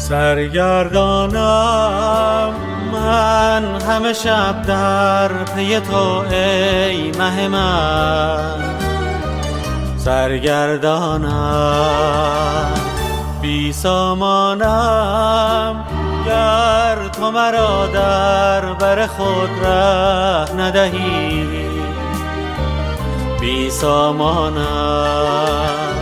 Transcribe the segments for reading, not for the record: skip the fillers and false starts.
سرگردانم من همه شب در پی تو ای مه من، سرگردانم بی سامانم گر تو مرا در بر خود ره ندهی، بی سامانم.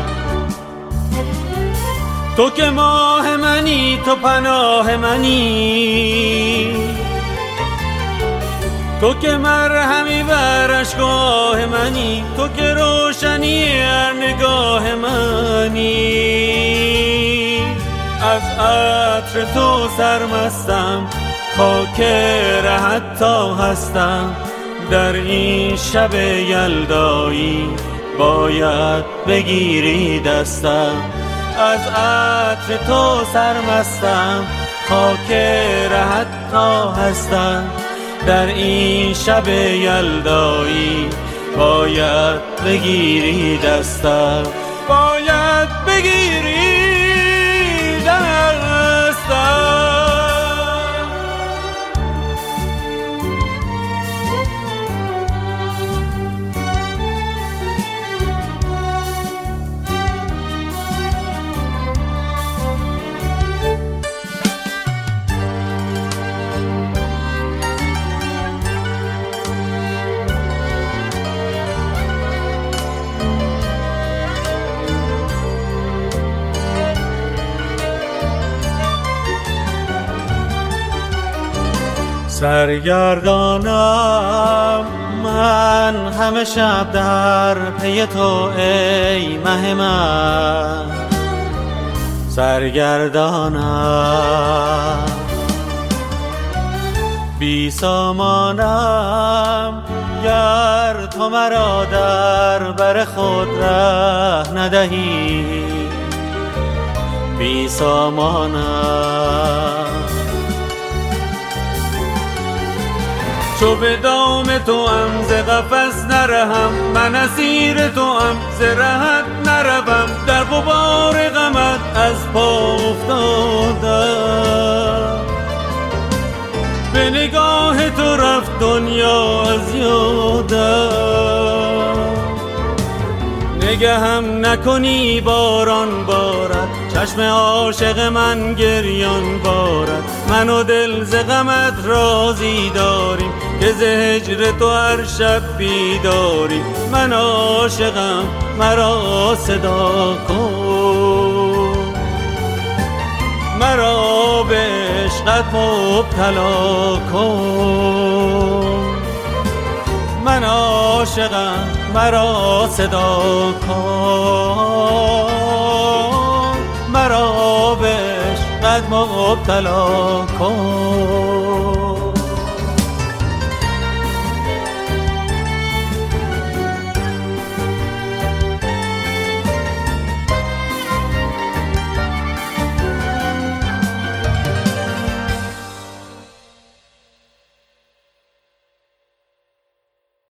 تو که ماه منی، تو پناه منی، تو که مرهمی بر اشکاه منی، تو که روشنی هر نگاه منی. از عطر تو سرمستم، خاک رهت تا هستم، در این شب یلدایی باید بگیری دستم. از عطر تو سرمستم، خاک رهت تا هستم، در این شب یلدایی باید بگیری دستم، باید بگیری دستم. سرگردانم من همه شب در پی تو ای مه من، سرگردانم بی سامانم گر تو مرا در بر خود ره ندهی، بی سامانم. چو به دام تو ام ز قفس نرهم، من اسیر تو ام ز رهت نروم، در غبار غمت از پا افتادم. به نگاه تو رفت دنیا از یادم، نگهم نکنی باران بارد، چشم عاشق من گریان بارد. من و دل ز غمت راضی داریم، که ز هجر تو هر شب بیداریم. من عاشقم مرا صدا کن، مرا به عشقت مبتلا کن. من عاشقم مرا صدا کن، مرا به عشقت مبتلا کن.